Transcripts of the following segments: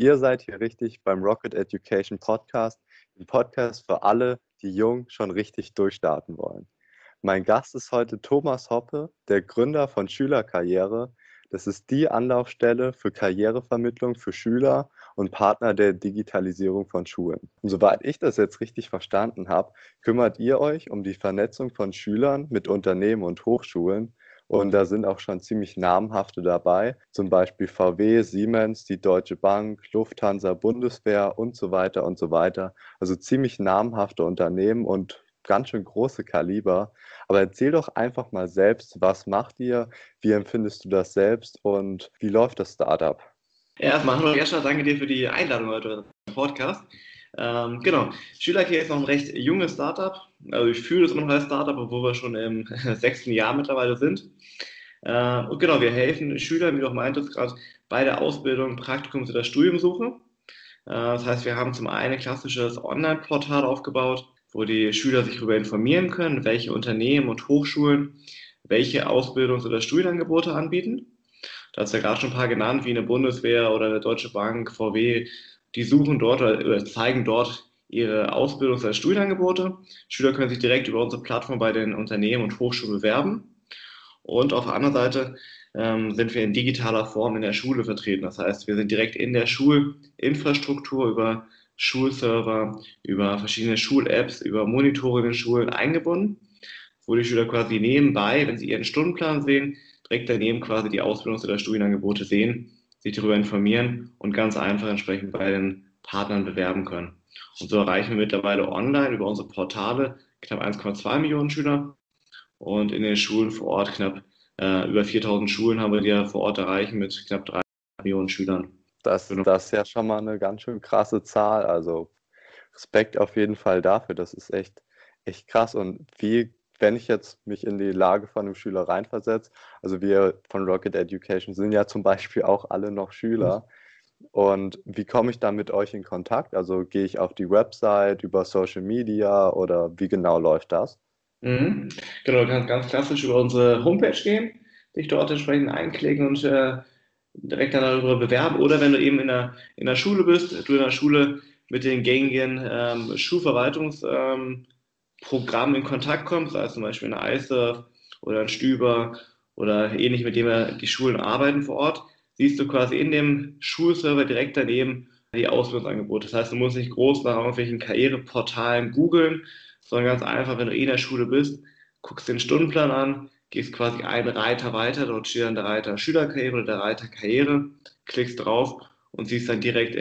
ihr seid hier richtig beim Rocket Education Podcast, dem Podcast für alle, die jung schon richtig durchstarten wollen. Mein Gast ist heute Thomas Hoppe, der Gründer von Schülerkarriere. Das ist die Anlaufstelle für Karrierevermittlung für Schüler und Partner der Digitalisierung von Schulen. Und soweit ich das jetzt richtig verstanden habe, kümmert ihr euch um die Vernetzung von Schülern mit Unternehmen und Hochschulen. Und da sind auch schon ziemlich namhafte dabei, zum Beispiel VW, Siemens, die Deutsche Bank, Lufthansa, Bundeswehr und so weiter und so weiter. Also ziemlich namhafte Unternehmen und ganz schön große Kaliber. Aber erzähl doch einfach mal selbst, was macht ihr, wie empfindest du das selbst und wie läuft das Startup? Ja, erstmal, hallo Jascha, danke dir für die Einladung heute im Podcast. Genau, Schülercare ist noch ein recht junges Startup. Also ich fühle es immer noch als Startup, obwohl wir schon im sechsten Jahr mittlerweile sind. Und genau, wir helfen Schülern, wie du auch meintest, gerade bei der Ausbildung, Praktikums- oder Studiumsuche. Das heißt, wir haben zum einen ein klassisches Online-Portal aufgebaut, wo die Schüler sich darüber informieren können, welche Unternehmen und Hochschulen welche Ausbildungs- oder Studienangebote anbieten. Da hast du ja gerade schon ein paar genannt, wie eine Bundeswehr oder eine Deutsche Bank, VW. Die suchen dort oder zeigen dort ihre Ausbildungs- oder Studienangebote. Schüler können sich direkt über unsere Plattform bei den Unternehmen und Hochschulen bewerben. Und auf der anderen Seite sind wir in digitaler Form in der Schule vertreten. Das heißt, wir sind direkt in der Schulinfrastruktur über Schulserver, über verschiedene Schul-Apps, über Monitoring in Schulen eingebunden, wo die Schüler quasi nebenbei, wenn sie ihren Stundenplan sehen, direkt daneben quasi die Ausbildungs- oder Studienangebote sehen, sich darüber informieren und ganz einfach entsprechend bei den Partnern bewerben können. Und so erreichen wir mittlerweile online über unsere Portale knapp 1,2 Millionen Schüler und in den Schulen vor Ort knapp über 4000 Schulen haben wir die ja vor Ort erreichen mit knapp 3 Millionen Schülern. Genau. Das ist ja schon mal eine ganz schön krasse Zahl. Also Respekt auf jeden Fall dafür. Das ist echt krass. Und wie, wenn ich jetzt mich in die Lage von einem Schüler reinversetze, also wir von Rocket Education sind ja zum Beispiel auch alle noch Schüler. Und wie komme ich dann mit euch in Kontakt? Also gehe ich auf die Website, über Social Media oder wie genau läuft das? Mhm. Genau, du kannst ganz klassisch über unsere Homepage gehen, dich dort entsprechend einklicken und direkt dann darüber bewerben. Oder wenn du eben in der Schule bist, du in der Schule mit den gängigen Schulverwaltungsprogrammen Programmen in Kontakt kommst, sei es zum Beispiel eine ISERV oder ein Stüber oder ähnlich, mit dem wir die Schulen arbeiten vor Ort, siehst du quasi in dem Schulserver direkt daneben die Ausbildungsangebote. Das heißt, du musst nicht groß nach irgendwelchen Karriereportalen googeln, sondern ganz einfach, wenn du eh in der Schule bist, guckst den Stundenplan an, gehst quasi einen Reiter weiter, dort steht dann der Reiter Schülerkarriere oder der Reiter Karriere, klickst drauf und siehst dann direkt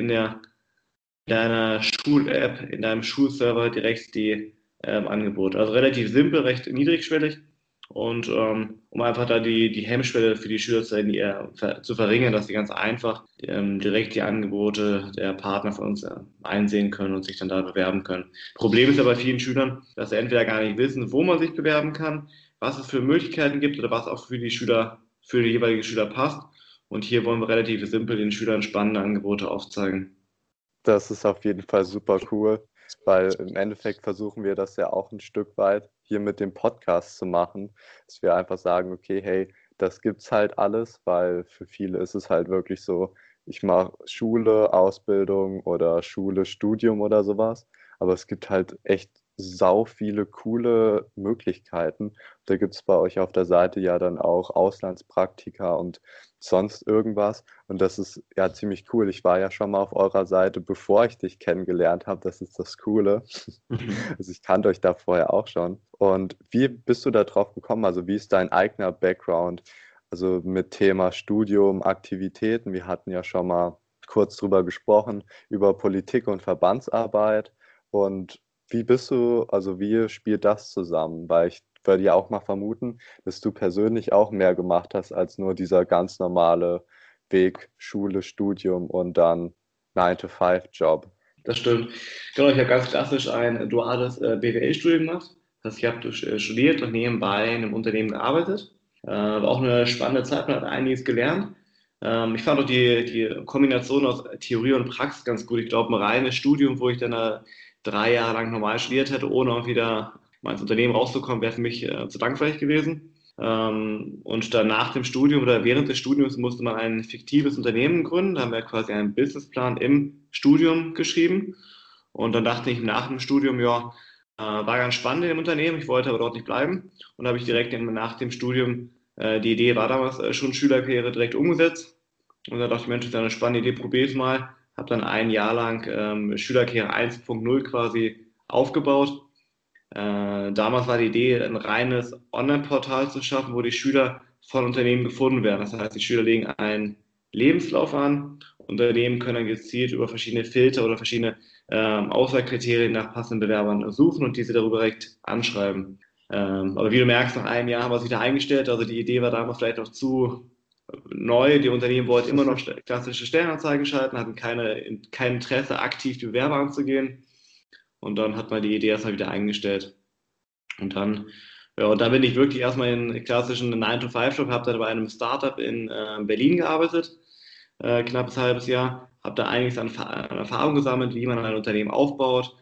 in deiner Schul-App, in deinem Schulserver direkt die Angebote. Also relativ simpel, recht niedrigschwellig und um einfach da die Hemmschwelle für die Schüler zu verringern, dass sie ganz einfach direkt die Angebote der Partner von uns einsehen können und sich dann da bewerben können. Problem ist ja bei vielen Schülern, dass sie entweder gar nicht wissen, wo man sich bewerben kann, was es für Möglichkeiten gibt oder was auch für die Schüler, für die jeweilige Schüler passt. Und hier wollen wir relativ simpel den Schülern spannende Angebote aufzeigen. Das ist auf jeden Fall super cool, weil im Endeffekt versuchen wir das ja auch ein Stück weit hier mit dem Podcast zu machen, dass wir einfach sagen, okay, hey, das gibt's halt alles, weil für viele ist es halt wirklich so, ich mache Schule, Ausbildung oder Schule, Studium oder sowas, aber es gibt halt echt sau viele coole Möglichkeiten. Da gibt's bei euch auf der Seite ja dann auch Auslandspraktika und sonst irgendwas. Und das ist ja ziemlich cool. Ich war ja schon mal auf eurer Seite, bevor ich dich kennengelernt habe. Das ist das Coole. Also ich kannte euch da vorher auch schon. Und wie bist du da drauf gekommen? Also wie ist dein eigener Background? Also mit Thema Studium, Aktivitäten. Wir hatten ja schon mal kurz drüber gesprochen, über Politik und Verbandsarbeit. Und wie bist du, also wie spielt das zusammen? Weil ich würde ja auch mal vermuten, dass du persönlich auch mehr gemacht hast als nur dieser ganz normale Weg, Schule, Studium und dann 9-to-5-Job. Das stimmt. Genau, ich habe ganz klassisch ein duales BWL-Studium gemacht. Das heißt, ich habe studiert und nebenbei in einem Unternehmen gearbeitet. War auch eine spannende Zeit, man hat einiges gelernt. Ich fand auch die Kombination aus Theorie und Praxis ganz gut. Ich glaube, ein reines Studium, wo ich dann 3 Jahre lang normal studiert hätte, ohne auch wieder mal ins Unternehmen rauszukommen, wäre für mich zu langweilig gewesen. Und dann nach dem Studium oder während des Studiums musste man ein fiktives Unternehmen gründen. Da haben wir quasi einen Businessplan im Studium geschrieben. Und dann dachte ich nach dem Studium, ja, war ganz spannend in dem Unternehmen. Ich wollte aber dort nicht bleiben. Und da habe ich direkt nach dem Studium, die Idee war damals schon Schülerkarriere direkt umgesetzt. Und da dachte ich, Mensch, das ist ja eine spannende Idee, probier es mal. Habe dann ein Jahr lang Schülerkarriere 1.0 quasi aufgebaut. Damals war die Idee, ein reines Online-Portal zu schaffen, wo die Schüler von Unternehmen gefunden werden. Das heißt, die Schüler legen einen Lebenslauf an. Unternehmen können dann gezielt über verschiedene Filter oder verschiedene Auswahlkriterien nach passenden Bewerbern suchen und diese darüber direkt anschreiben. Aber wie du merkst, nach einem Jahr haben wir es wieder eingestellt. Also die Idee war damals vielleicht noch zu neu. Die Unternehmen wollten immer noch klassische Stellenanzeigen schalten, hatten kein Interesse, aktiv die Bewerber anzugehen. Und dann hat man die Idee erstmal wieder eingestellt. Und dann, ja, und dann bin ich wirklich erstmal in klassischen 9-to-5-Job, habe dann bei einem Startup in Berlin gearbeitet, knappes halbes Jahr, habe da einiges an Erfahrung gesammelt, wie man ein Unternehmen aufbaut,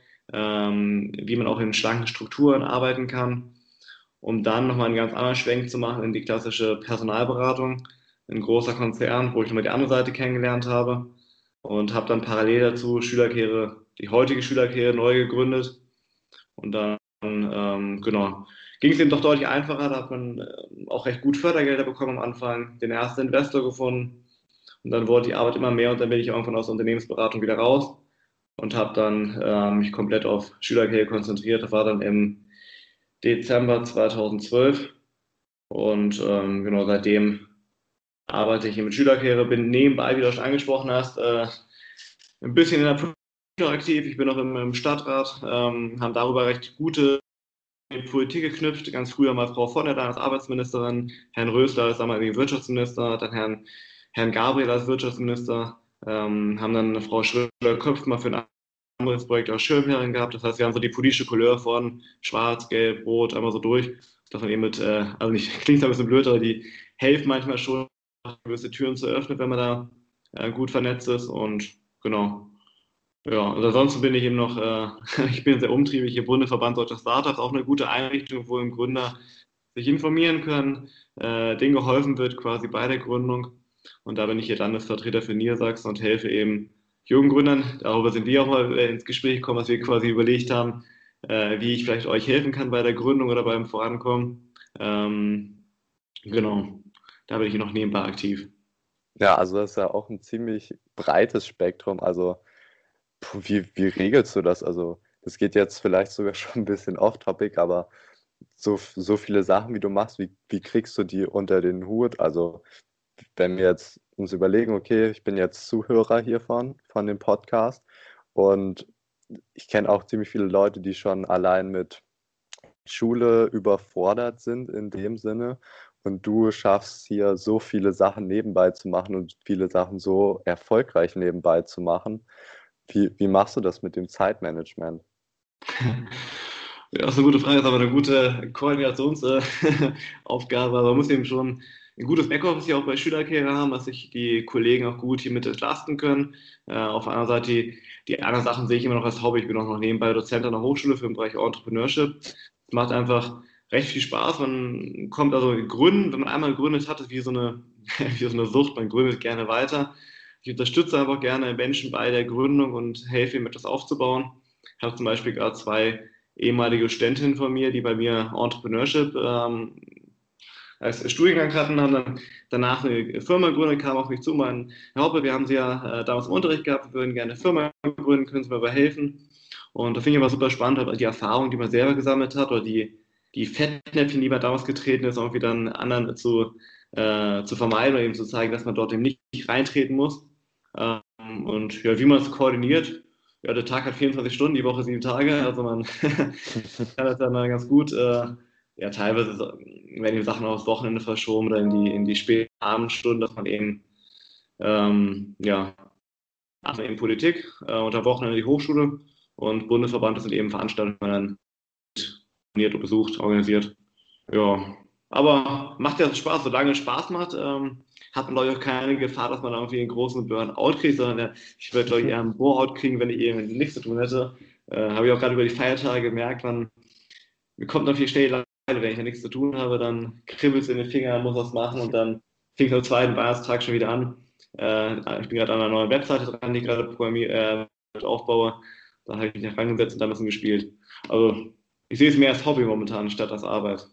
wie man auch in schlanken Strukturen arbeiten kann, um dann nochmal einen ganz anderen Schwenk zu machen in die klassische Personalberatung, ein großer Konzern, wo ich nochmal die andere Seite kennengelernt habe und habe dann parallel dazu die heutige Schülerkarriere neu gegründet und dann genau, ging es eben doch deutlich einfacher, da hat man auch recht gut Fördergelder bekommen am Anfang, den ersten Investor gefunden und dann wurde die Arbeit immer mehr und dann bin ich irgendwann aus der Unternehmensberatung wieder raus und habe dann mich komplett auf Schülerkarriere konzentriert. Das war dann im Dezember 2012 und genau seitdem arbeite ich hier mit Schülerkarriere, bin nebenbei, wie du schon angesprochen hast, ein bisschen in der Politik aktiv. Ich bin auch im Stadtrat, haben darüber recht gute Politik geknüpft. Ganz früher mal Frau von der Leyen als Arbeitsministerin, Herrn Rösler als damaliger Wirtschaftsminister, dann Herrn Gabriel als Wirtschaftsminister, haben dann eine Frau Schröder-Köpf mal für ein anderes Projekt als Schirmherrin gehabt. Das heißt, wir haben so die politische Couleur von Schwarz, Gelb, Rot einmal so durch. Dass man eben also nicht, klingt ein bisschen blöd, aber die helfen manchmal schon, gewisse Türen zu öffnen, wenn man da gut vernetzt ist. Und genau. Ja, und ansonsten bin ich eben noch, ich bin sehr umtriebig, hier Bundesverband Deutscher Startups, auch eine gute Einrichtung, wo im Gründer sich informieren können, denen geholfen wird quasi bei der Gründung. Und da bin ich hier Landesvertreter für Niedersachsen und helfe eben jungen Gründern. Darüber sind wir auch mal ins Gespräch gekommen, was wir quasi überlegt haben, wie ich vielleicht euch helfen kann bei der Gründung oder beim Vorankommen. Genau, da bin ich hier noch nebenbei aktiv. Ja, also das ist ja auch ein ziemlich breites Spektrum. Also wie regelst du das? Also das geht jetzt vielleicht sogar schon ein bisschen off-topic, aber so viele Sachen, wie du machst, wie kriegst du die unter den Hut? Also wenn wir jetzt uns überlegen, okay, ich bin jetzt Zuhörer hiervon, von dem Podcast und ich kenne auch ziemlich viele Leute, die schon allein mit Schule überfordert sind in dem Sinne und du schaffst hier so viele Sachen nebenbei zu machen und viele Sachen so erfolgreich nebenbei zu machen. Wie machst du das mit dem Zeitmanagement? Ja, das ist eine gute Frage, das ist aber eine gute Koordinationsaufgabe. Aber man muss eben schon ein gutes Backoffice hier auch bei Schülerkarriere haben, dass sich die Kollegen auch gut hier mit entlasten können. Auf der anderen Seite, die anderen Sachen sehe ich immer noch als Hobby. Ich bin auch noch nebenbei Dozent an der Hochschule für den Bereich Entrepreneurship. Es macht einfach recht viel Spaß. Man kommt also gründen, wenn man einmal gegründet hat, ist wie so eine, wie so eine Sucht. Man gründet gerne weiter. Ich unterstütze einfach gerne Menschen bei der Gründung und helfe ihnen, etwas aufzubauen. Ich habe zum Beispiel gerade zwei ehemalige Studentinnen von mir, die bei mir Entrepreneurship als Studiengang hatten, haben dann danach eine Firma gegründet, kamen auf mich zu, meinen, Herr Hoppe, wir haben Sie ja damals im Unterricht gehabt, wir würden gerne eine Firma gründen, können Sie mir dabei helfen? Und da finde ich immer super spannend, halt die Erfahrung, die man selber gesammelt hat oder die Fettnäpfchen, die man damals getreten ist, irgendwie dann anderen zu vermeiden oder eben zu zeigen, dass man dort eben nicht reintreten muss. Und ja, wie man es koordiniert, ja, der Tag hat 24 Stunden, die Woche 7 Tage, also man kann das dann mal ganz gut, ja, teilweise werden die Sachen aufs Wochenende verschoben oder in die späten Abendstunden, dass man eben, ja, also eben Politik, unter Wochenende die Hochschule und Bundesverband, das sind eben Veranstaltungen, die man dann besucht, organisiert. Ja, aber macht ja Spaß, solange es Spaß macht, hat man, glaube ich, auch keine Gefahr, dass man irgendwie einen großen Burnout kriegt, sondern ich würde, glaube ich, eher einen Bore-out kriegen, wenn ich eben nichts zu tun hätte. Habe ich auch gerade über die Feiertage gemerkt, man bekommt dann viel schnell wenn ich ja nichts zu tun habe, dann kribbelt es in den Fingern, muss was machen und dann fängt am zweiten Weihnachtstag schon wieder an. Ich bin gerade an einer neuen Webseite dran, die ich gerade aufbaue. Da habe ich mich herangesetzt und da ein bisschen gespielt. Also ich sehe es mehr als Hobby momentan statt als Arbeit.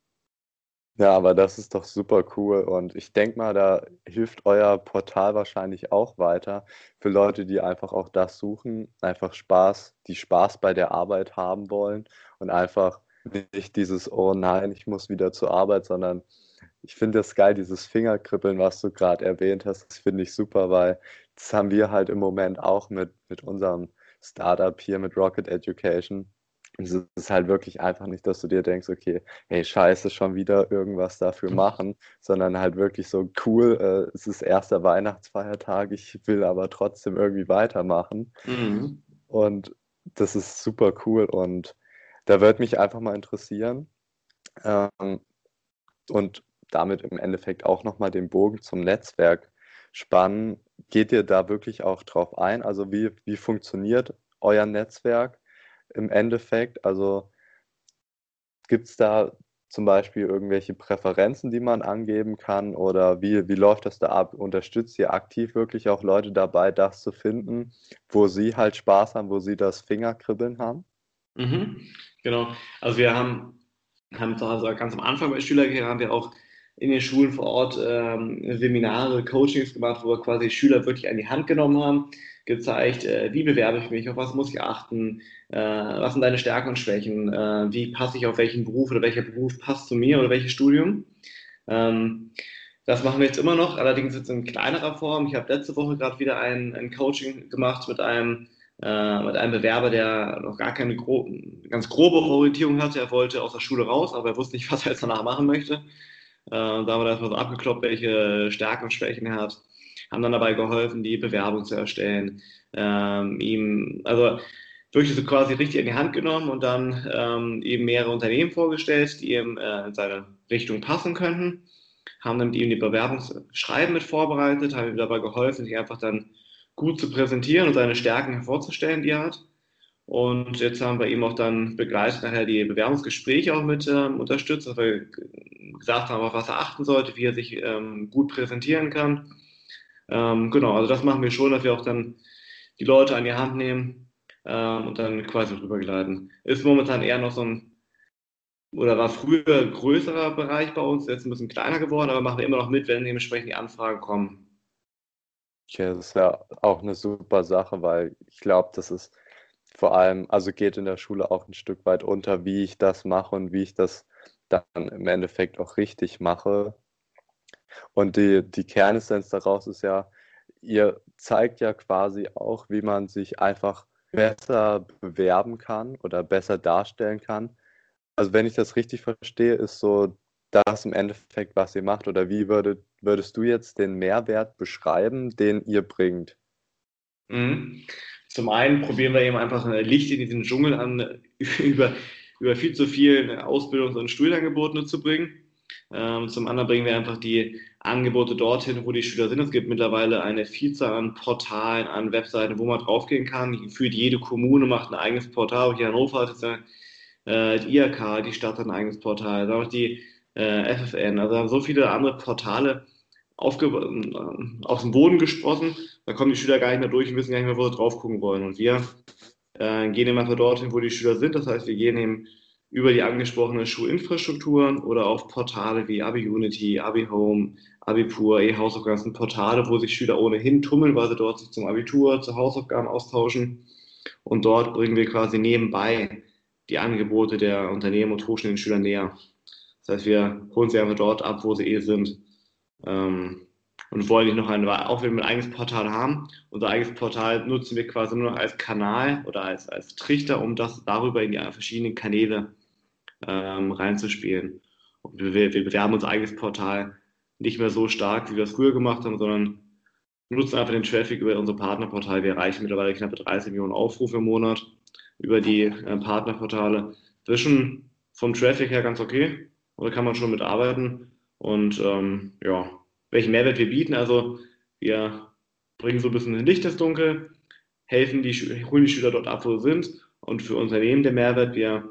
Ja, aber das ist doch super cool und ich denke mal, da hilft euer Portal wahrscheinlich auch weiter für Leute, die einfach auch das suchen, einfach Spaß, die Spaß bei der Arbeit haben wollen und einfach nicht dieses, oh nein, ich muss wieder zur Arbeit, sondern ich finde das geil, dieses Fingerkribbeln, was du gerade erwähnt hast, das finde ich super, weil das haben wir halt im Moment auch mit unserem Startup hier, mit Rocket Education. Es ist halt wirklich einfach nicht, dass du dir denkst, okay, hey, scheiße, schon wieder irgendwas dafür machen, sondern halt wirklich so cool, es ist erster Weihnachtsfeiertag, ich will aber trotzdem irgendwie weitermachen. Mhm. Und das ist super cool und da würde mich einfach mal interessieren, ähm, und damit im Endeffekt auch nochmal den Bogen zum Netzwerk spannen. Geht ihr da wirklich auch drauf ein? Also wie funktioniert euer Netzwerk im Endeffekt? Also gibt es da zum Beispiel irgendwelche Präferenzen, die man angeben kann? Oder wie läuft das da ab? Unterstützt ihr aktiv wirklich auch Leute dabei, das zu finden, wo sie halt Spaß haben, wo sie das Fingerkribbeln haben? Mhm. Genau. Also haben zu Hause ganz am Anfang bei Schülergehör haben wir auch in den Schulen vor Ort Seminare, Coachings gemacht, wo wir quasi Schüler wirklich an die Hand genommen haben, gezeigt, wie bewerbe ich mich, auf was muss ich achten, was sind deine Stärken und Schwächen, wie passe ich auf welchen Beruf oder welcher Beruf passt zu mir oder welches Studium. Ähm, Das machen wir jetzt immer noch, allerdings jetzt in kleinerer Form. Ich habe letzte Woche gerade wieder ein Coaching gemacht mit einem Bewerber, der noch gar keine ganz grobe Orientierung hatte. Er wollte aus der Schule raus, aber er wusste nicht, was er jetzt danach machen möchte. Da haben wir erstmal so abgeklopft, welche Stärken und Schwächen er hat. Haben dann dabei geholfen, die Bewerbung zu erstellen. Also wirklich so quasi richtig in die Hand genommen und dann eben mehrere Unternehmen vorgestellt, die ihm in seine Richtung passen könnten. Haben dann mit ihm die Bewerbungsschreiben mit vorbereitet, haben ihm dabei geholfen, sich einfach dann gut zu präsentieren und seine Stärken hervorzustellen, die er hat. Und jetzt haben wir ihm auch dann begleitet nachher die Bewerbungsgespräche auch mit unterstützt, dass wir gesagt haben, auf was er achten sollte, wie er sich gut präsentieren kann. Genau, also das machen wir schon, dass wir auch dann die Leute an die Hand nehmen und dann quasi drüber gleiten. Ist momentan eher noch so ein, oder war früher ein größerer Bereich bei uns, jetzt ein bisschen kleiner geworden, aber machen wir immer noch mit, wenn dementsprechend die Anfragen kommen. Okay, das ist ja auch eine super Sache, weil ich glaube, das ist vor allem, also geht in der Schule auch ein Stück weit unter, wie ich das mache und wie ich das dann im Endeffekt auch richtig mache. Und die Kernessenz daraus ist ja, ihr zeigt ja quasi auch, wie man sich einfach besser bewerben kann oder besser darstellen kann. Also wenn ich das richtig verstehe, ist so das im Endeffekt, was ihr macht, oder wie würdest du jetzt den Mehrwert beschreiben, den ihr bringt? Mhm. Zum einen probieren wir eben einfach Licht in diesen Dschungel an, über, über viel zu viel Ausbildungs- und Studienangebote zu bringen. Zum anderen bringen wir einfach die Angebote dorthin, wo die Schüler sind. Es gibt mittlerweile eine Vielzahl an Portalen, an Webseiten, wo man draufgehen kann. Gefühlt jede Kommune macht ein eigenes Portal. Hier in Hannover hat es ja die IHK, die Stadt hat ein eigenes Portal, dann auch die FFN. Also haben so viele andere Portale aus dem Boden gesprossen. Da kommen die Schüler gar nicht mehr durch und wissen gar nicht mehr, wo sie drauf gucken wollen. Und wir gehen eben einfach dorthin, wo die Schüler sind. Das heißt, wir gehen eben über die angesprochene Schulinfrastruktur oder auf Portale wie AbiUnity, AbiHome, AbiPur, eHausaufgaben, das sind Portale, wo sich Schüler ohnehin tummeln, weil sie dort sich zum Abitur, zu Hausaufgaben austauschen. Und dort bringen wir quasi nebenbei die Angebote der Unternehmen und Hochschulen den Schülern näher. Das heißt, wir holen sie einfach dort ab, wo sie eh sind. Und wollen nicht noch auch wenn wir ein eigenes Portal haben, unser eigenes Portal nutzen wir quasi nur noch als Kanal oder als Trichter, um das darüber in die verschiedenen Kanäle reinzuspielen. Und wir bewerben unser eigenes Portal nicht mehr so stark, wie wir es früher gemacht haben, sondern nutzen einfach den Traffic über unser Partnerportal. Wir erreichen mittlerweile knappe 30 Millionen Aufrufe im Monat über die Partnerportale. Das ist schon vom Traffic her ganz okay. Und da kann man schon mit arbeiten. Und ja, welchen Mehrwert wir bieten. Also wir bringen so ein bisschen Licht ins Dunkel, holen die Schüler dort ab, wo sie sind. Und für Unternehmen der Mehrwert, wir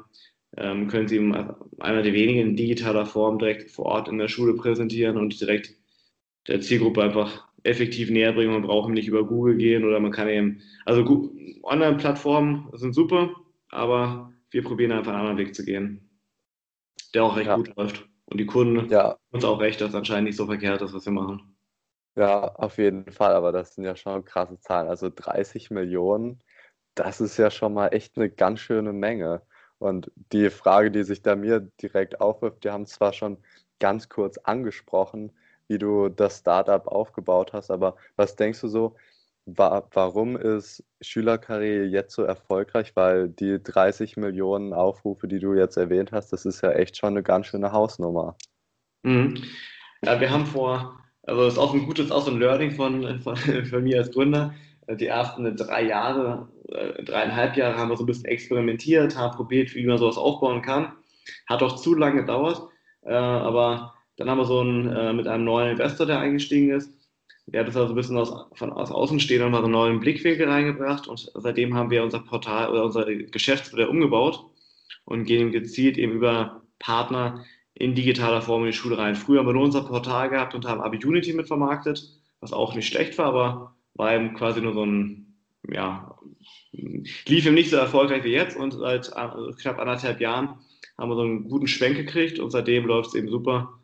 können sie in einer der wenigen in digitaler Form direkt vor Ort in der Schule präsentieren und direkt der Zielgruppe einfach effektiv näher bringen. Man braucht nicht über Google gehen oder man kann eben, also Online-Plattformen sind super, aber wir probieren einfach einen anderen Weg zu gehen, der auch recht Ja, gut läuft. Und die Kunden haben ja, uns auch recht, dass es anscheinend nicht so verkehrt ist, was wir machen. ja, auf jeden Fall, aber das sind ja schon krasse Zahlen. Also 30 Millionen, das ist ja schon mal echt eine ganz schöne Menge. Und die Frage, die sich da mir direkt aufwirft, wir haben zwar schon ganz kurz angesprochen, wie du das Startup aufgebaut hast, aber was denkst du so, warum ist Schülerkarriere jetzt so erfolgreich? Weil die 30 Millionen Aufrufe, die du jetzt erwähnt hast, das ist ja echt schon eine ganz schöne Hausnummer. Mhm. Ja, wir haben also das ist auch ein gutes, auch so ein Learning von mir als Gründer. Die ersten 3 Jahre, 3,5 Jahre haben wir so ein bisschen experimentiert, haben probiert, wie man sowas aufbauen kann. Hat auch zu lange gedauert, aber dann haben wir mit einem neuen Investor, der eingestiegen ist, der hat das also ein bisschen aus Außenstehenden mal so einen neuen Blickwinkel reingebracht und seitdem haben wir unser Portal oder unser Geschäftsmodell umgebaut und gehen gezielt eben über Partner in digitaler Form in die Schule rein. Früher haben wir nur unser Portal gehabt und haben Abi-Unity mit vermarktet, was auch nicht schlecht war, aber war eben quasi nur so ja, lief eben nicht so erfolgreich wie jetzt und seit knapp 1,5 Jahren haben wir so einen guten Schwenk gekriegt und seitdem läuft es eben super.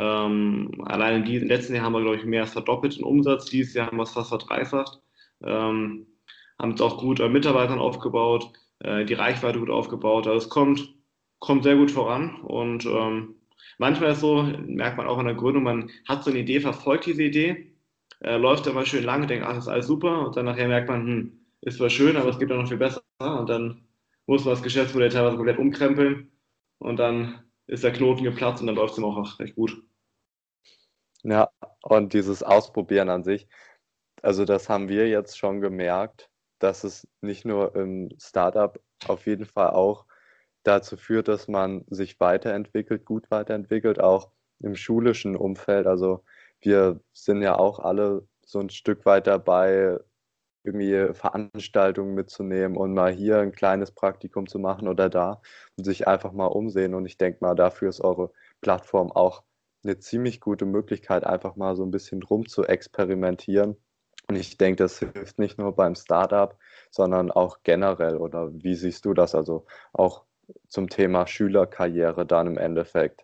Allein im letzten Jahr haben wir, glaube ich, mehr als verdoppelt den Umsatz. Dieses Jahr haben wir es fast verdreifacht. Ähm, haben es auch gut an Mitarbeitern aufgebaut, die Reichweite gut aufgebaut. Also es kommt sehr gut voran und manchmal ist es so, merkt man auch in der Gründung, man hat so eine Idee, verfolgt diese Idee, läuft dann mal schön lang und denkt, ach, das ist alles super und dann nachher merkt man, ist zwar schön, aber es gibt auch noch viel besser und dann muss man das Geschäftsmodell teilweise komplett umkrempeln und dann ist der Knoten geplatzt und dann läuft es ihm auch recht gut. Ja, und dieses Ausprobieren an sich, also das haben wir jetzt schon gemerkt, dass es nicht nur im Startup auf jeden Fall auch dazu führt, dass man sich weiterentwickelt, gut weiterentwickelt, auch im schulischen Umfeld. Also wir sind ja auch alle so ein Stück weit dabei, irgendwie Veranstaltungen mitzunehmen und mal hier ein kleines Praktikum zu machen oder da und sich einfach mal umsehen. Und ich denke mal, dafür ist eure Plattform auch eine ziemlich gute Möglichkeit, einfach mal so ein bisschen rum zu experimentieren. Und ich denke, das hilft nicht nur beim Startup, sondern auch generell. Oder wie siehst du das? Also auch zum Thema Schülerkarriere dann im Endeffekt.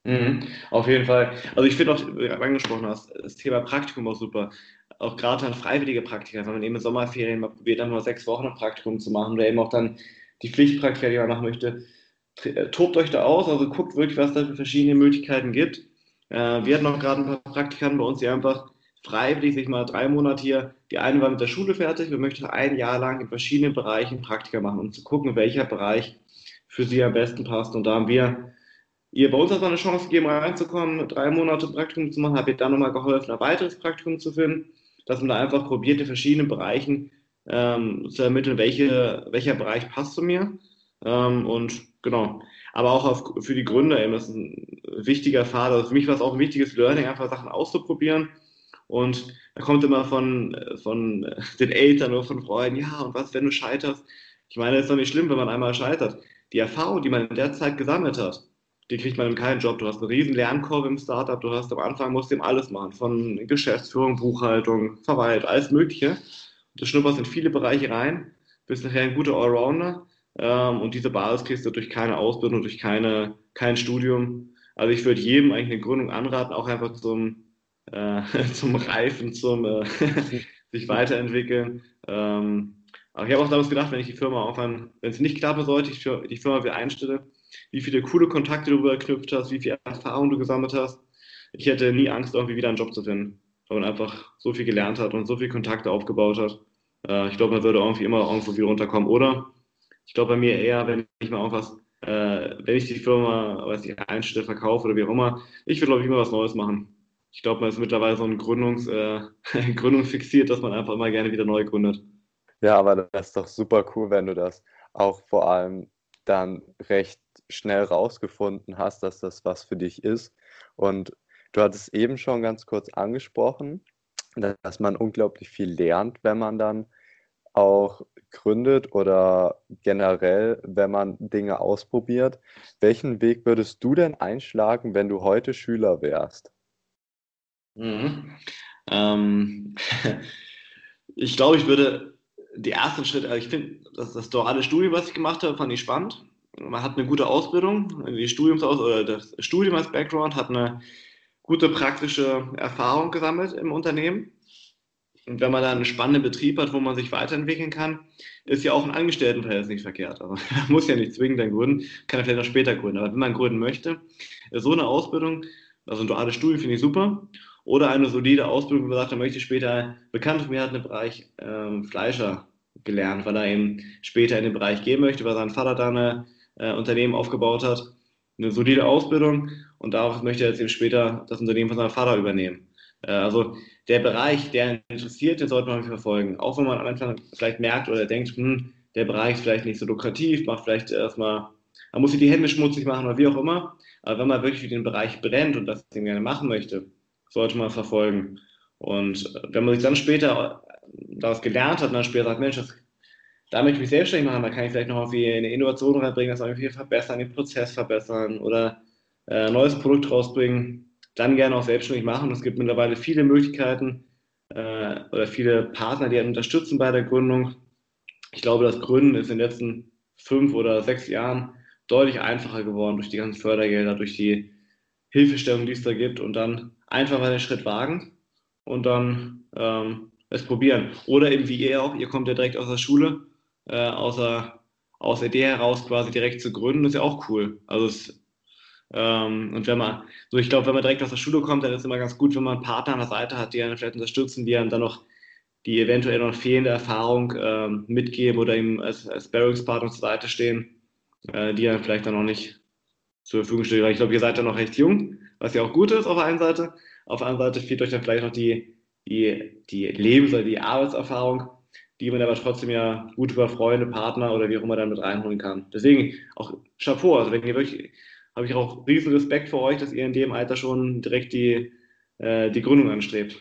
Auf jeden Fall. Also ich finde auch, wie du angesprochen hast, das Thema Praktikum auch super. Auch gerade dann freiwillige Praktika, wenn man eben in Sommerferien mal probiert, dann mal 6 Wochen ein Praktikum zu machen oder eben auch dann die Pflichtpraktika, die man machen möchte. Tobt euch da aus, also guckt wirklich, was da für verschiedene Möglichkeiten gibt. Wir hatten auch gerade ein paar Praktikanten bei uns, die einfach freiwillig sich mal 3 Monate hier, die eine war mit der Schule fertig und möchte ein Jahr lang in verschiedenen Bereichen Praktika machen, um zu gucken, welcher Bereich für sie am besten passt. Und da haben wir ihr bei uns hat noch eine Chance gegeben, reinzukommen, 3 Monate Praktikum zu machen, habe ihr dann nochmal geholfen, ein weiteres Praktikum zu finden, dass man da einfach probiert, in verschiedenen Bereichen zu ermitteln, welcher Bereich passt zu mir. Und genau. Aber auch für die Gründer eben, das ist ein wichtiger Pfad. Also für mich war es auch ein wichtiges Learning, einfach Sachen auszuprobieren. Und da kommt immer von den Eltern oder von Freunden, ja, und was, wenn du scheiterst? Ich meine, es ist doch nicht schlimm, wenn man einmal scheitert. Die Erfahrung, die man in der Zeit gesammelt hat, die kriegt man in keinem Job. Du hast eine riesen Lernkurve im Startup, du hast am Anfang musst du eben alles machen, von Geschäftsführung, Buchhaltung, Verwaltung, alles Mögliche. Du schnupperst in viele Bereiche rein, bist nachher ein guter Allrounder und diese Basis kriegst du durch keine Ausbildung, durch kein Studium. Also ich würde jedem eigentlich eine Gründung anraten, auch einfach äh, zum Reifen, sich weiterentwickeln. Aber ich habe auch damals gedacht, wenn ich die Firma aufhören, wenn es nicht klappen sollte, ich die Firma wieder einstelle, wie viele coole Kontakte du geknüpft hast, wie viel Erfahrung du gesammelt hast. Ich hätte nie Angst, irgendwie wieder einen Job zu finden, weil man einfach so viel gelernt hat und so viele Kontakte aufgebaut hat. Ich glaube, man würde irgendwie immer irgendwo wieder runterkommen. Oder ich glaube bei mir eher, wenn ich mal irgendwas, wenn ich die Firma, weiß ich, einstelle, verkaufe oder wie auch immer, ich würde, glaube ich, immer was Neues machen. Ich glaube, man ist mittlerweile so ein Gründungsfixiert, dass man einfach immer gerne wieder neu gründet. Ja, aber das ist doch super cool, wenn du das auch vor allem dann recht schnell rausgefunden hast, dass das was für dich ist. Und du hattest eben schon ganz kurz angesprochen, dass man unglaublich viel lernt, wenn man dann auch gründet oder generell, wenn man Dinge ausprobiert, welchen Weg würdest du denn einschlagen, wenn du heute Schüler wärst? Mhm. Ähm, ich glaube, ich würde die ersten Schritte, also ich finde, das duale Studium, was ich gemacht habe, fand ich spannend. Man hat eine gute Ausbildung, die oder das Studium als Background hat eine gute praktische Erfahrung gesammelt im Unternehmen. Und wenn man da einen spannenden Betrieb hat, wo man sich weiterentwickeln kann, ist ja auch ein Angestelltenverhältnis nicht verkehrt. Also man muss ja nicht zwingend dann gründen, kann ja vielleicht auch später gründen. Aber wenn man gründen möchte, ist so eine Ausbildung, also ein duales Studium finde ich super. Oder eine solide Ausbildung, wo man sagt, da möchte ich später, ein Bekannter von mir hat im Bereich Fleischer gelernt, weil er eben später in den Bereich gehen möchte, weil sein Vater da ein Unternehmen aufgebaut hat. Eine solide Ausbildung und darauf möchte er jetzt eben später das Unternehmen von seinem Vater übernehmen. Also der Bereich, der ihn interessiert, den sollte man verfolgen. Auch wenn man am Anfang vielleicht merkt oder denkt, der Bereich ist vielleicht nicht so lukrativ, macht vielleicht erstmal, man muss sich die Hände schmutzig machen oder wie auch immer. Aber wenn man wirklich für den Bereich brennt und das gerne machen möchte, sollte man verfolgen. Und wenn man sich dann später daraus gelernt hat und dann später sagt, Mensch, da möchte ich mich selbstständig machen, da kann ich vielleicht noch irgendwie eine Innovation reinbringen, das irgendwie verbessern, den Prozess verbessern oder ein neues Produkt rausbringen, dann gerne auch selbstständig machen. Es gibt mittlerweile viele Möglichkeiten oder viele Partner, die einen unterstützen bei der Gründung. Ich glaube, das Gründen ist in den letzten 5 oder 6 Jahren deutlich einfacher geworden durch die ganzen Fördergelder, durch die Hilfestellung, die es da gibt und dann einfach mal den Schritt wagen und dann es probieren. Oder eben wie ihr auch, ihr kommt ja direkt aus der Schule, aus der Idee heraus quasi direkt zu gründen, ist ja auch cool. Und wenn man, so ich glaube, wenn man direkt aus der Schule kommt, dann ist es immer ganz gut, wenn man einen Partner an der Seite hat, die einen vielleicht unterstützen, die einem dann noch die eventuell noch fehlende Erfahrung mitgeben oder ihm als Sparringspartner zur Seite stehen, die einem vielleicht dann noch nicht zur Verfügung stehen. Weil ich glaube, ihr seid ja noch recht jung, was ja auch gut ist auf der einen Seite. Auf der anderen Seite fehlt euch dann vielleicht noch die Lebens- oder die Arbeitserfahrung, die man aber trotzdem ja gut über Freunde, Partner oder wie auch immer dann mit reinholen kann. Deswegen auch Chapeau, also wenn ihr wirklich, habe ich auch riesen Respekt vor euch, dass ihr in dem Alter schon direkt die Gründung anstrebt.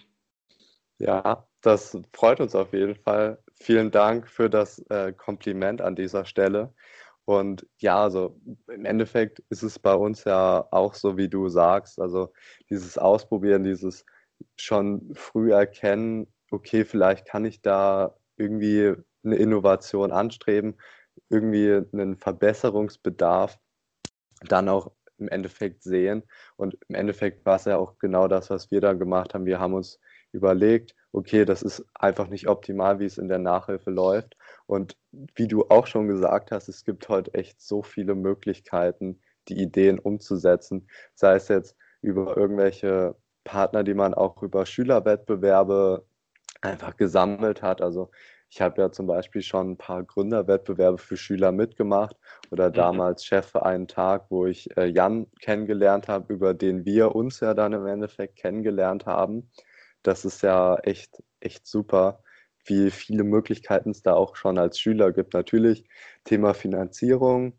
Ja, das freut uns auf jeden Fall. Vielen Dank für das Kompliment an dieser Stelle. Und ja, also im Endeffekt ist es bei uns ja auch so, wie du sagst. Also dieses Ausprobieren, dieses schon früh erkennen, okay, vielleicht kann ich da irgendwie eine Innovation anstreben, irgendwie einen Verbesserungsbedarf dann auch im Endeffekt sehen. Und im Endeffekt war es ja auch genau das, was wir dann gemacht haben. Wir haben uns überlegt, okay, das ist einfach nicht optimal, wie es in der Nachhilfe läuft. Und wie du auch schon gesagt hast, es gibt heute echt so viele Möglichkeiten, die Ideen umzusetzen. Sei es jetzt über irgendwelche Partner, die man auch über Schülerwettbewerbe einfach gesammelt hat. Also ich habe ja zum Beispiel schon ein paar Gründerwettbewerbe für Schüler mitgemacht oder Mhm. damals Chef für einen Tag, wo ich Jan kennengelernt habe, über den wir uns ja dann im Endeffekt kennengelernt haben. Das ist ja echt super, wie viele Möglichkeiten es da auch schon als Schüler gibt. Natürlich Thema Finanzierung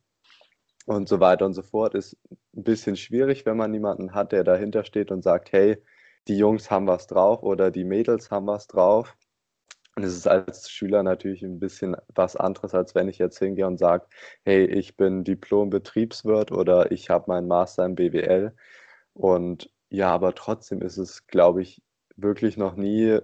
und so weiter und so fort ist ein bisschen schwierig, wenn man niemanden hat, der dahinter steht und sagt, hey, die Jungs haben was drauf oder die Mädels haben was drauf. Und es ist als Schüler natürlich ein bisschen was anderes, als wenn ich jetzt hingehe und sage, hey, ich bin Diplom-Betriebswirt oder ich habe meinen Master im BWL. Und ja, aber trotzdem ist es, glaube ich, wirklich noch nie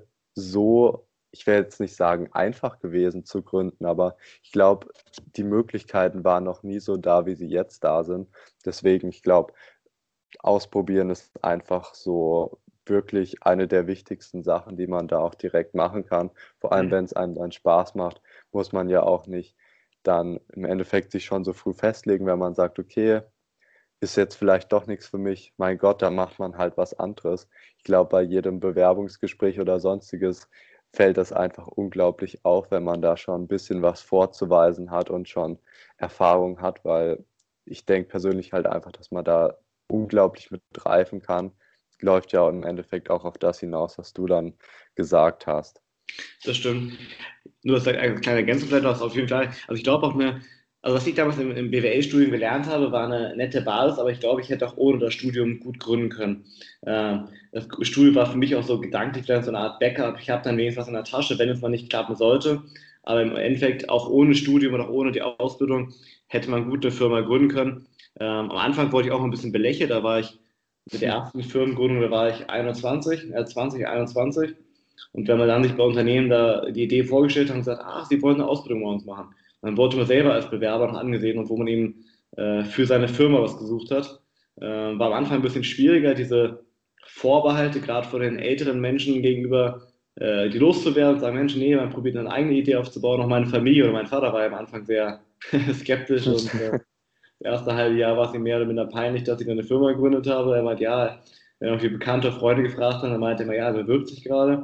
so, ich will jetzt nicht sagen, einfach gewesen zu gründen, aber ich glaube, die Möglichkeiten waren noch nie so da, wie sie jetzt da sind. Deswegen, ich glaube, ausprobieren ist einfach so wirklich eine der wichtigsten Sachen, die man da auch direkt machen kann. Vor allem, wenn es einem dann Spaß macht, muss man ja auch nicht dann im Endeffekt sich schon so früh festlegen, wenn man sagt, okay, ist jetzt vielleicht doch nichts für mich, mein Gott, dann macht man halt was anderes. Ich glaube, bei jedem Bewerbungsgespräch oder sonstiges fällt das einfach unglaublich auf, wenn man da schon ein bisschen was vorzuweisen hat und schon Erfahrung hat, weil ich denke persönlich halt einfach, dass man da unglaublich mit reifen kann. Läuft ja im Endeffekt auch auf das hinaus, was du dann gesagt hast. Das stimmt. Nur das eine kleine Ergänzung vielleicht noch, auf jeden Fall. Also ich glaube auch also was ich damals im BWL-Studium gelernt habe, war eine nette Basis, aber ich glaube, ich hätte auch ohne das Studium gut gründen können. Das Studium war für mich auch so gedanklich vielleicht so eine Art Backup. Ich habe dann wenigstens was in der Tasche, wenn es mal nicht klappen sollte. aber im Endeffekt auch ohne Studium und auch ohne die Ausbildung hätte man gut eine Firma gründen können. Am Anfang wurde ich auch ein bisschen belächelt, da war ich mit der ersten Firmengründung, da war ich 21, 20, 21. Und wenn man dann sich bei Unternehmen da die Idee vorgestellt hat und gesagt, ach, sie wollen eine Ausbildung bei uns machen, dann wurde man selber als Bewerber noch angesehen und wo man eben für seine Firma was gesucht hat. War am Anfang ein bisschen schwieriger, diese Vorbehalte, gerade vor den älteren Menschen gegenüber, die loszuwerden und sagen, Mensch, nee, man probiert eine eigene Idee aufzubauen. Auch meine Familie oder mein Vater war ja am Anfang sehr skeptisch und das erste halbe Jahr war es ihm mehr oder minder peinlich, dass ich eine Firma gegründet habe. Er meinte, ja, wenn er irgendwie bekannte Freunde gefragt hat, dann meinte er immer, ja, er bewirbt sich gerade.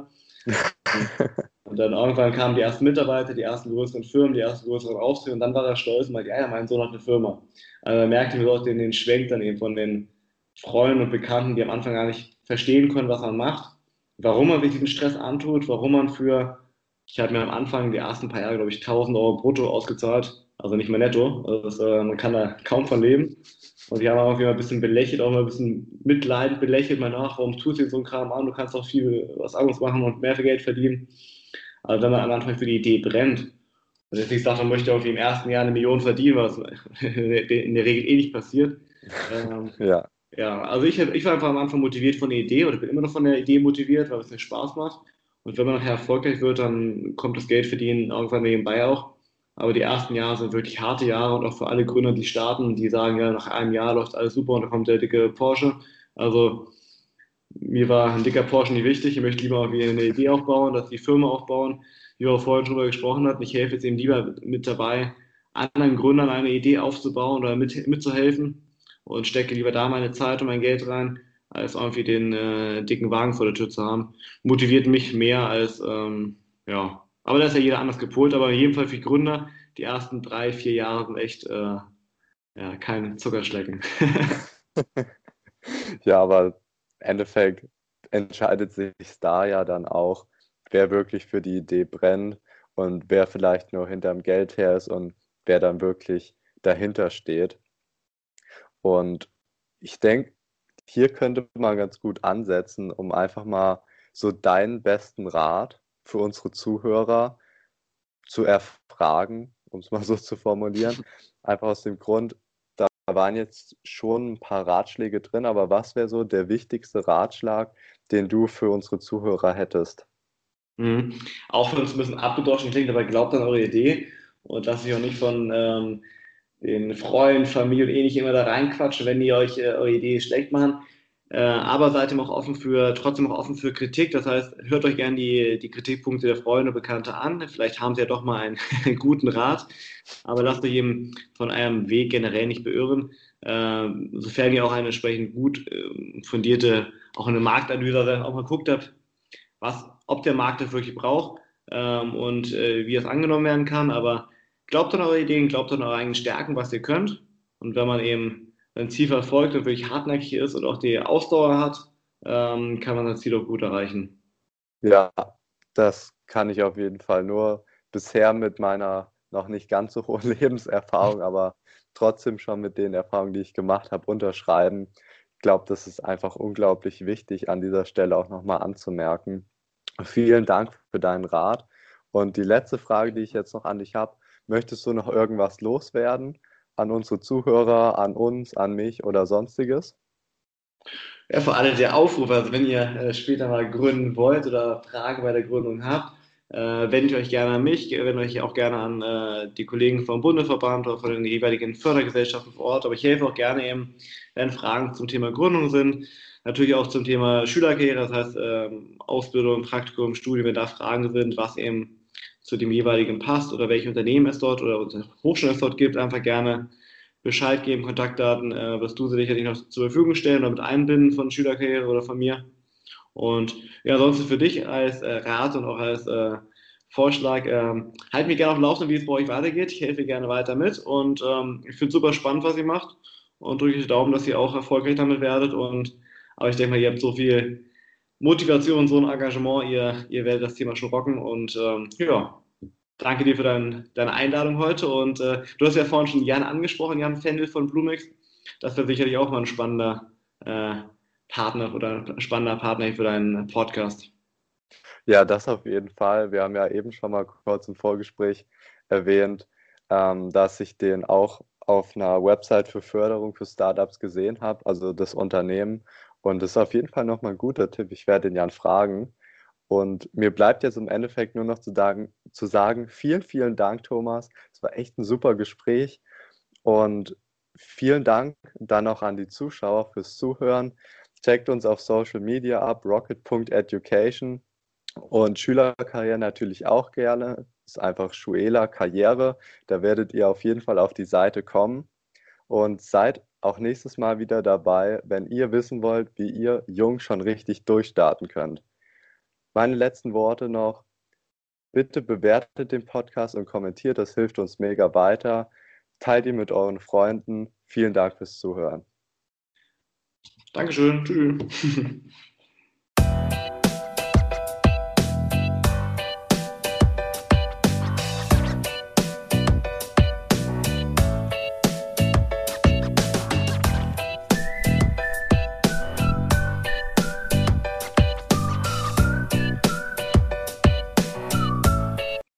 Und dann irgendwann kamen die ersten Mitarbeiter, die ersten größeren Firmen, die ersten größeren Aufträge und dann war er stolz und meinte, ja, mein Sohn hat eine Firma. Also man merkte mir auch den Schwenk dann eben von den Freunden und Bekannten, die am Anfang gar nicht verstehen können, was man macht, warum man sich diesen Stress antut, warum man ich habe mir am Anfang die ersten paar Jahre, glaube ich, 1.000 € brutto ausgezahlt, also nicht mehr netto, also man kann da kaum von leben. Und die haben auch immer ein bisschen belächelt, auch mal ein bisschen mitleidend belächelt, mal nach, warum tust du so einen Kram an, du kannst auch viel was anderes machen und mehr Geld verdienen. Aber wenn man am Anfang für die Idee brennt und jetzt nicht sagt, man möchte irgendwie im ersten Jahr 1 Million verdienen, was in der Regel eh nicht passiert. Ja, Ja, also ich war einfach am Anfang motiviert von der Idee oder bin immer noch von der Idee motiviert, weil es mir Spaß macht. Und wenn man nachher erfolgreich wird, dann kommt das Geld verdienen irgendwann nebenbei auch. Aber die ersten Jahre sind wirklich harte Jahre und auch für alle Gründer, die starten, die sagen, ja, nach einem Jahr läuft alles super und dann kommt der dicke Porsche. Also mir war ein dicker Porsche nicht wichtig. Ich möchte lieber irgendwie eine Idee aufbauen, dass die Firma aufbauen, wie wir auch vorhin drüber gesprochen hatten. Ich helfe jetzt eben lieber mit dabei, anderen Gründern eine Idee aufzubauen oder mitzuhelfen und stecke lieber da meine Zeit und mein Geld rein, als irgendwie den dicken Wagen vor der Tür zu haben. Motiviert mich mehr als, ja. Aber da ist ja jeder anders gepolt. Aber in jedem Fall für die Gründer, die ersten 3, 4 Jahre sind echt ja, kein Zuckerschlecken. ja, aber im Endeffekt entscheidet sich da ja dann auch, wer wirklich für die Idee brennt und wer vielleicht nur hinterm Geld her ist und wer dann wirklich dahinter steht. Und ich denke, hier könnte man ganz gut ansetzen, um einfach mal so deinen besten Rat für unsere Zuhörer zu erfragen, um es mal so zu formulieren. Einfach aus dem Grund, da waren jetzt schon ein paar Ratschläge drin, aber was wäre so der wichtigste Ratschlag, den du für unsere Zuhörer hättest? Mhm. Auch wenn es ein bisschen abgedroschen klingt, aber glaubt an eure Idee und lasst euch auch nicht von den Freunden, Familie und ähnlichem immer da reinquatschen, wenn die euch eure Idee schlecht machen. Aber seid ihr auch trotzdem auch offen für Kritik. Das heißt, hört euch gerne die Kritikpunkte der Freunde, Bekannte an. Vielleicht haben sie ja doch mal einen guten Rat. Aber lasst euch eben von eurem Weg generell nicht beirren. Sofern ihr auch eine entsprechend gut fundierte, auch eine Marktanalyse auch mal geguckt habt, ob der Markt das wirklich braucht und wie es angenommen werden kann. Aber glaubt an eure Ideen, glaubt an eure eigenen Stärken, was ihr könnt. Und wenn man eben sein Ziel verfolgt und wirklich hartnäckig ist und auch die Ausdauer hat, kann man das Ziel auch gut erreichen. Ja, das kann ich auf jeden Fall nur bisher mit meiner noch nicht ganz so hohen Lebenserfahrung, aber trotzdem schon mit den Erfahrungen, die ich gemacht habe, unterschreiben. Ich glaube, das ist einfach unglaublich wichtig, an dieser Stelle auch nochmal anzumerken. Vielen Dank für deinen Rat. Und die letzte Frage, die ich jetzt noch an dich habe, möchtest du noch irgendwas loswerden an unsere Zuhörer, an uns, an mich oder sonstiges? Ja, vor allem der Aufruf, also wenn ihr später mal gründen wollt oder Fragen bei der Gründung habt, wendet euch gerne an mich, wendet euch auch gerne an die Kollegen vom Bundesverband oder von den jeweiligen Fördergesellschaften vor Ort. Aber ich helfe auch gerne eben, wenn Fragen zum Thema Gründung sind, natürlich auch zum Thema Schülerkarriere, das heißt Ausbildung, Praktikum, Studium, wenn da Fragen sind, was eben zu dem jeweiligen passt oder welche Unternehmen es dort oder Hochschulen es dort gibt, einfach gerne Bescheid geben, Kontaktdaten, wirst du sie sicherlich noch zur Verfügung stellen oder mit einbinden von Schülerkarriere oder von mir. Und ja, ansonsten für dich als Rat und auch als Vorschlag, halt mich gerne auf dem Laufenden, wie es bei euch weitergeht. Ich helfe gerne weiter mit und ich finde es super spannend, was ihr macht und drücke die Daumen, dass ihr auch erfolgreich damit werdet. Aber ich denke mal, ihr habt so viel Motivation, so ein Engagement, ihr werdet das Thema schon rocken und ja, danke dir für deine Einladung heute. Und du hast ja vorhin schon Jan angesprochen, Jan Fendel von Blumix. Das wäre sicherlich auch mal ein spannender äh, Partner oder ein spannender Partner für deinen Podcast. Ja, das auf jeden Fall. Wir haben ja eben schon mal kurz im Vorgespräch erwähnt, dass ich den auch auf einer Website für Förderung für Startups gesehen habe, also das Unternehmen. Und das ist auf jeden Fall nochmal ein guter Tipp. Ich werde den Jan fragen. Und mir bleibt jetzt im Endeffekt nur noch zu sagen, vielen, vielen Dank, Thomas. Es war echt ein super Gespräch. Und vielen Dank dann auch an die Zuschauer fürs Zuhören. Checkt uns auf Social Media ab, rocket.education. Und Schülerkarriere natürlich auch gerne. Ist einfach Schuela Karriere. Da werdet ihr auf jeden Fall auf die Seite kommen. Und seid auch nächstes Mal wieder dabei, wenn ihr wissen wollt, wie ihr jung schon richtig durchstarten könnt. Meine letzten Worte noch. Bitte bewertet den Podcast und kommentiert, das hilft uns mega weiter. Teilt ihn mit euren Freunden. Vielen Dank fürs Zuhören. Dankeschön. Tschüss.